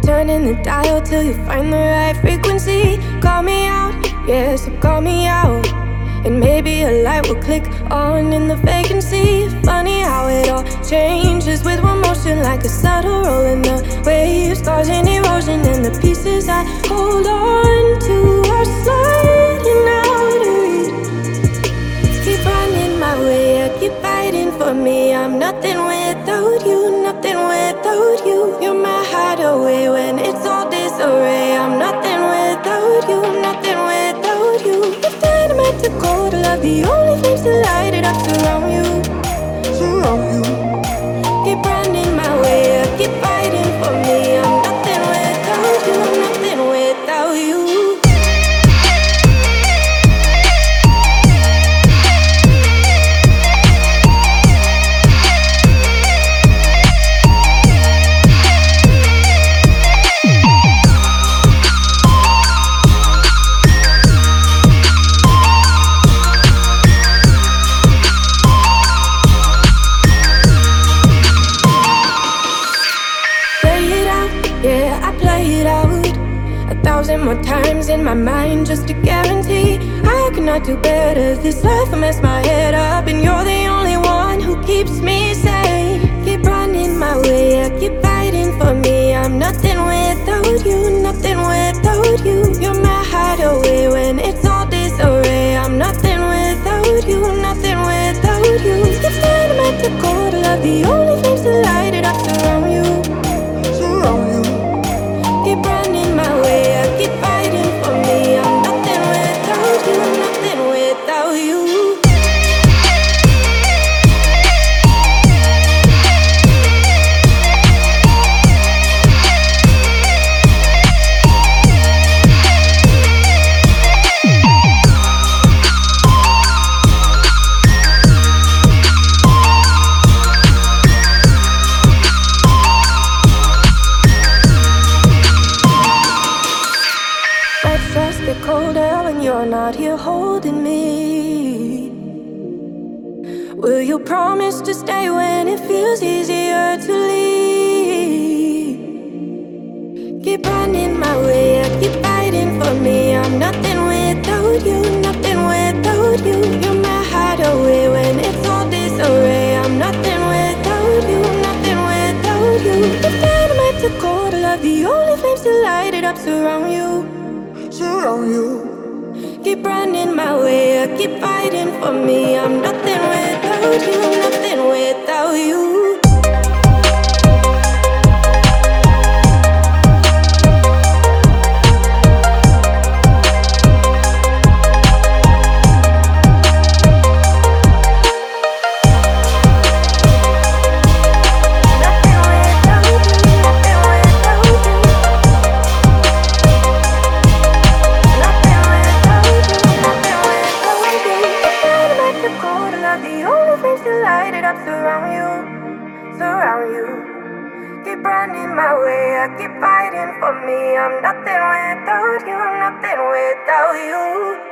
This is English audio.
turning the dial till you find the right frequency. Call me out, yeah, so call me out. And maybe a light will click on in the vacancy. Funny how it all changes with one motion, like a subtle roll in the waves, causing erosion. And the pieces I hold on to are sliding out of reach. Keep running my way, I keep fighting for me. I'm nothing without you, nothing without you. You're my hideaway when it's all disarray. I'm nothing without you, nothing without you. If dynamite to cold love, the only flames to light it up surround you, surround you. Keep running my way, I keep fighting for me. I'm nothing without you, I'm nothing without you. Yeah, I play it out 1,000 more times in my mind just to guarantee I cannot do better. This life I mess my head up, and you're the only one who keeps me sane. Keep running my way, I keep fighting for me. I'm nothing without you, nothing without you. You're my hideaway when it's all disarray. I'm nothing without you, nothing without you. It's dynamite to cold love, the only flames to light it up surround you, surround you. Keep running my way, I keep fighting for me. I'm nothing without you, nothing without you. Just get colder when you're not here holding me. Will you promise to stay when it feels easier to leave? Keep running my way, I keep fighting for me. I'm nothing without you, nothing without you. You're my hideaway when it's all disarray. I'm nothing without you, nothing without you. If dynamite to cold love, the only flames to light it up surround you, surround you. Keep running my way, I keep fighting for me. I'm nothing without you, nothing without you. The only things to light it up surround you, surround you. Keep running my way, I keep fighting for me. I'm nothing without you, nothing without you.